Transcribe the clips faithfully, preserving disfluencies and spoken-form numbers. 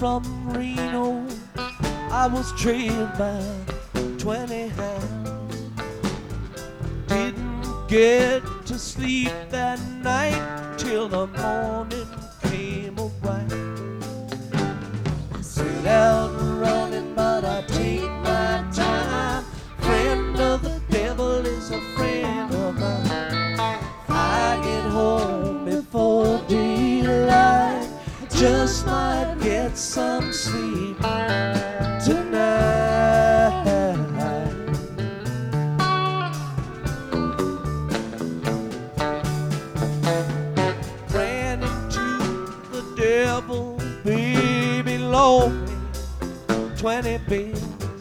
from Reno, I was trailed by twenty hounds. Didn't get to sleep that night till the morning came around. I set out running, but I take my time. Friend of the devil is a friend of mine. If I get home before daylight, just might get some sleep tonight. Ran into the devil, baby, loaned me twenty bills.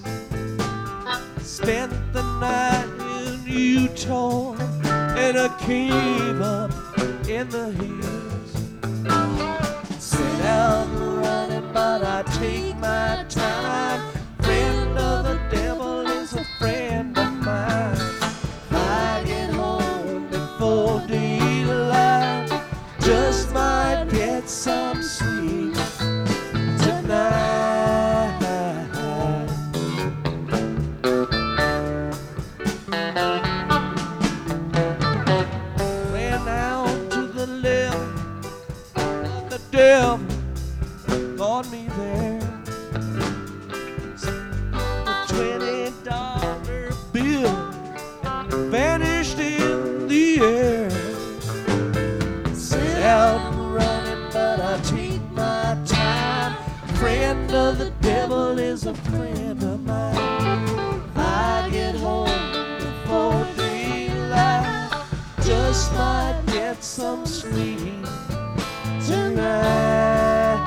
Spent the night in Utah in a cave up in the hills. Set out running, but I take my time. Friend of the devil is a friend of mine. If I get home before daylight, just might get some sleep tonight. Ran out to the left, the devil caught me there. A twenty dollar bill vanished in the air. Set out running, but I take my time. Friend of the devil is a friend of mine. If I get home before daylight, just might get some sleep tonight.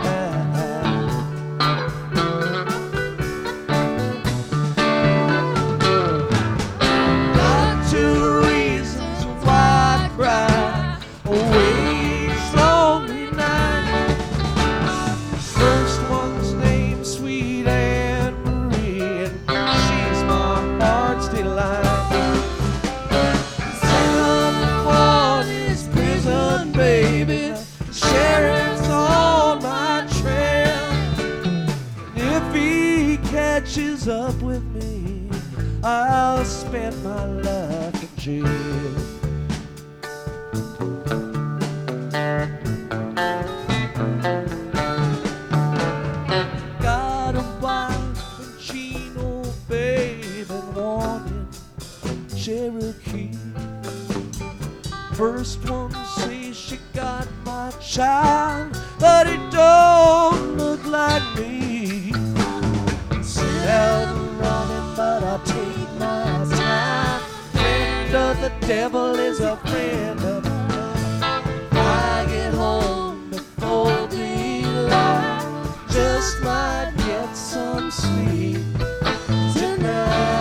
Got two reasons why I cry away each lonely night. First one's named Sweet Anne Marie, and she's my heart's delight. Second one is prison, baby. Sheriff's on my trail. And if he catches up with me, I'll spend my life in jail. Got a wife in Chino, babe, and one in Cherokee. First one says she got my child, but it don't look like me. Set out running, but I take my time. Friend of the devil is a friend of mine. If I get home before daylight, just might get some sleep tonight.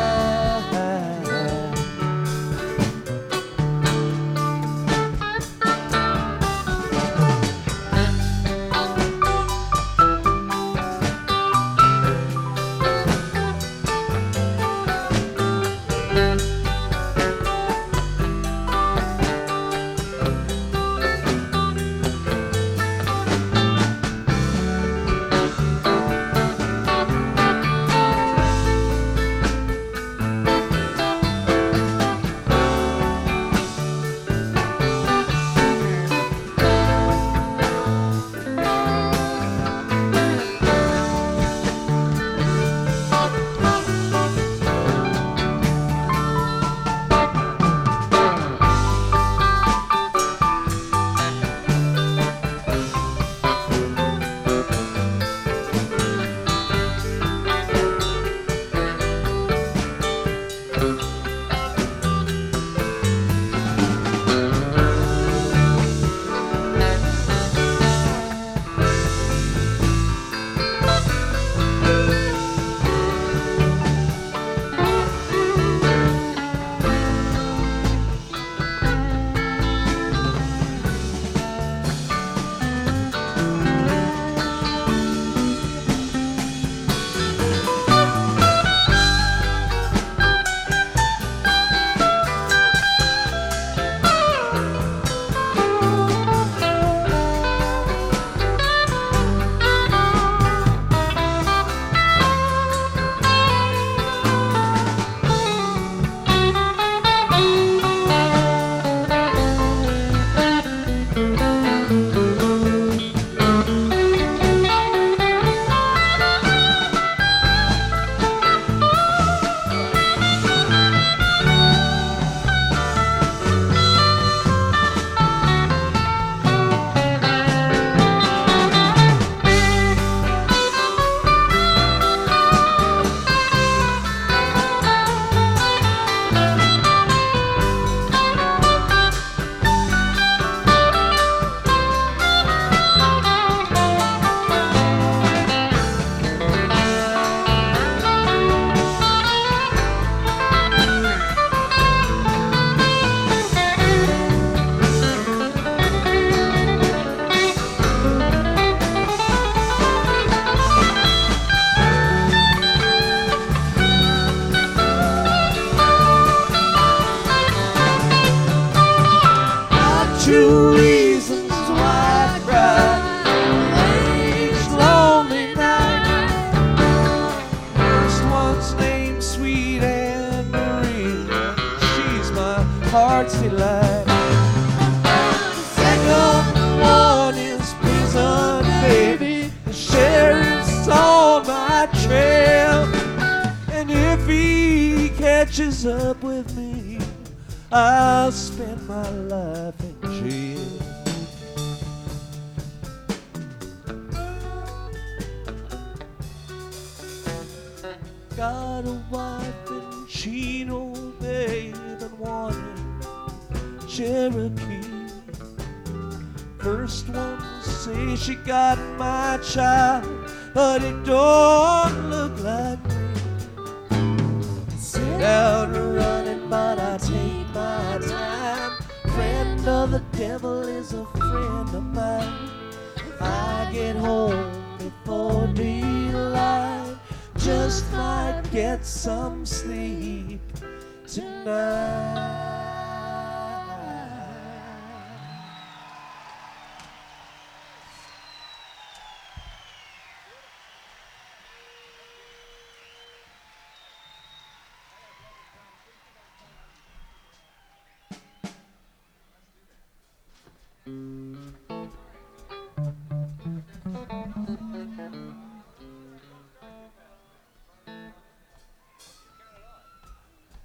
artsy life. Second one is prison, baby. The sheriff's on my trail. And if he catches up with me, I'll spend my life in jail. Got a wife in Chino, babe, and one in Cherokee. First one say she got my child, but it don't look like me. Sit out running, but I take my time. Friend of the devil is a friend of mine. I get home before daylight, just might get some sleep tonight.